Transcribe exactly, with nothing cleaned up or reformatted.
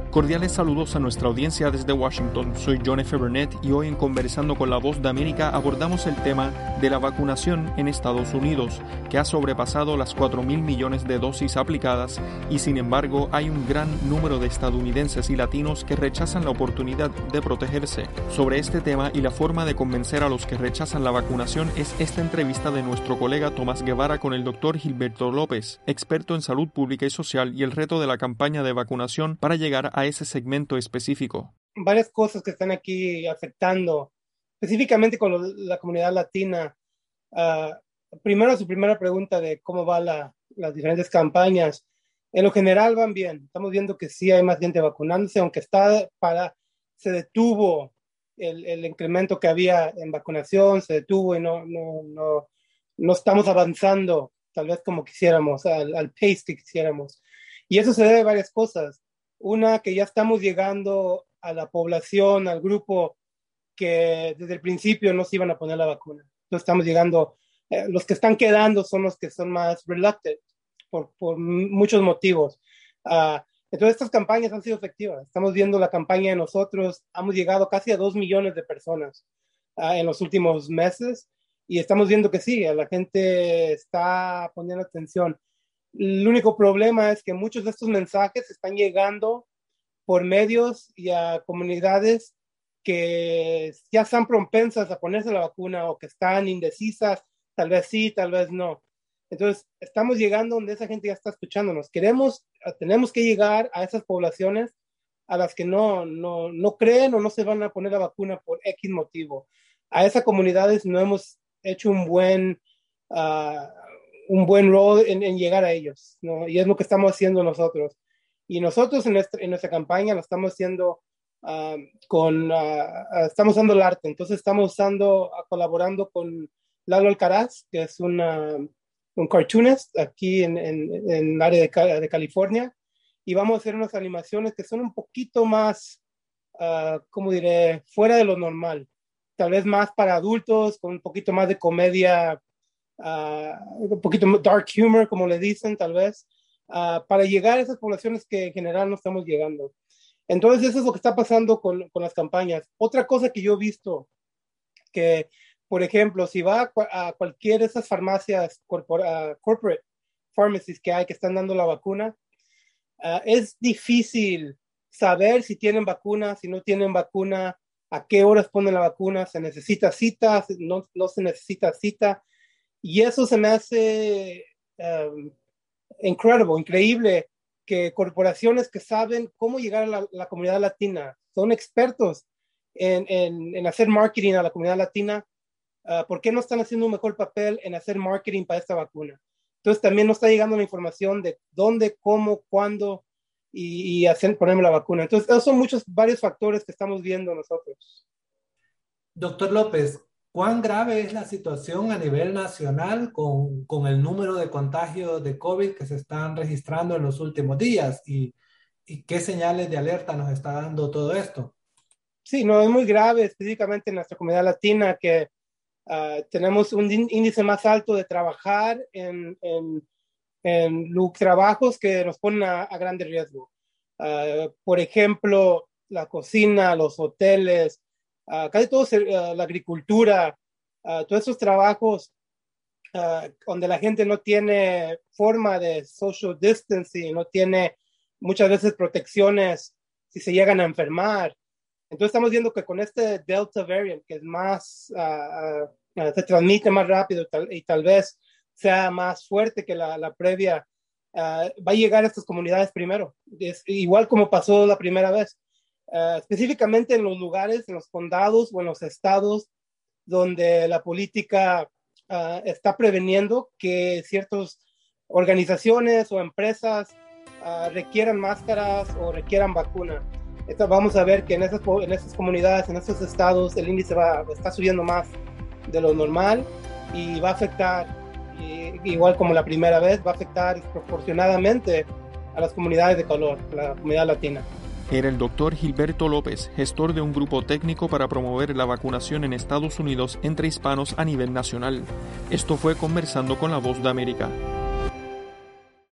Cordiales saludos a nuestra audiencia desde Washington. Soy John F. Burnett y hoy en Conversando con la Voz de América abordamos el tema de la vacunación en Estados Unidos, que ha sobrepasado las cuatro mil millones de dosis aplicadas y sin embargo hay un gran número de estadounidenses y latinos que rechazan la oportunidad de protegerse. Sobre este tema y la forma de convencer a los que rechazan la vacunación es esta entrevista de nuestro colega Tomás Guevara con el doctor Gilberto López, experto en salud pública y social y el reto de la campaña de vacunación para llegar a a ese segmento específico. Varias cosas que están aquí afectando, específicamente con lo, la comunidad latina. Uh, primero, su primera pregunta de cómo van la, las diferentes campañas. En lo general van bien. Estamos viendo que sí hay más gente vacunándose, aunque está para, se detuvo el, el incremento que había en vacunación, se detuvo y no, no, no, no estamos avanzando tal vez como quisiéramos, al, al pace que quisiéramos. Y eso se debe a varias cosas. Una, que ya estamos llegando a la población, al grupo que desde el principio no se iban a poner la vacuna. Entonces estamos llegando, eh, los que están quedando son los que son más reluctant por, por muchos motivos. Uh, entonces estas campañas han sido efectivas. Estamos viendo la campaña de nosotros, hemos llegado casi a dos millones de personas uh, en los últimos meses y estamos viendo que sí, la gente está poniendo atención. El único problema es que muchos de estos mensajes están llegando por medios y a comunidades que ya están propensas a ponerse la vacuna o que están indecisas, tal vez sí, tal vez no. Entonces, estamos llegando donde esa gente ya está escuchándonos. Queremos, tenemos que llegar a esas poblaciones a las que no, no, no creen o no se van a poner la vacuna por X motivo. A esas comunidades no hemos hecho un buen... Uh, un buen rol en, en llegar a ellos, ¿no? Y es lo que estamos haciendo nosotros. Y nosotros en nuestra, en nuestra campaña lo estamos haciendo uh, con, uh, estamos usando el arte, entonces estamos usando, uh, colaborando con Lalo Alcaraz, que es una, un cartoonist aquí en, en, en el área de, de California, y vamos a hacer unas animaciones que son un poquito más, uh, ¿cómo diré?, fuera de lo normal, tal vez más para adultos, con un poquito más de comedia, Uh, un poquito dark humor, como le dicen, tal vez, uh, para llegar a esas poblaciones que en general no estamos llegando. Entonces, eso es lo que está pasando con, con las campañas. Otra cosa que yo he visto, que, por ejemplo, si va a, a cualquier de esas farmacias corpora, uh, corporate pharmacies que hay que están dando la vacuna, uh, es difícil saber si tienen vacuna, si no tienen vacuna, a qué horas ponen la vacuna, se necesita cita, no, no se necesita cita. Y eso se me hace um, incredible, increíble, que corporaciones que saben cómo llegar a la, la comunidad latina, son expertos en, en, en hacer marketing a la comunidad latina, uh, ¿por qué no están haciendo un mejor papel en hacer marketing para esta vacuna? Entonces también nos está llegando la información de dónde, cómo, cuándo y, y hacer, ponerme la vacuna. Entonces esos son muchos, varios factores que estamos viendo nosotros. Doctor López, ¿cuán grave es la situación a nivel nacional con, con el número de contagios de COVID que se están registrando en los últimos días? ¿Y, y qué señales de alerta nos está dando todo esto? Sí, no, es muy grave, específicamente en nuestra comunidad latina, que uh, tenemos un índice más alto de trabajar en, en, en trabajos que nos ponen a, a grande riesgo. Uh, por ejemplo, la cocina, los hoteles, Uh, casi todo uh, la agricultura, uh, todos esos trabajos uh, donde la gente no tiene forma de social distancing, no tiene muchas veces protecciones si se llegan a enfermar. Entonces estamos viendo que con este Delta variant, que es más, uh, uh, se transmite más rápido tal, y tal vez sea más fuerte que la, la previa, uh, va a llegar a estas comunidades primero, es igual como pasó la primera vez. Uh, específicamente en los lugares, en los condados o en los estados donde la política uh, está preveniendo que ciertas organizaciones o empresas uh, requieran máscaras o requieran vacuna. Esto vamos a ver que en esas, en esas comunidades, en esos estados, el índice va, está subiendo más de lo normal y va a afectar, y, igual como la primera vez, va a afectar proporcionadamente a las comunidades de color, la comunidad latina. Era el doctor Gilberto López, gestor de un grupo técnico para promover la vacunación en Estados Unidos entre hispanos a nivel nacional. Esto fue Conversando con la Voz de América.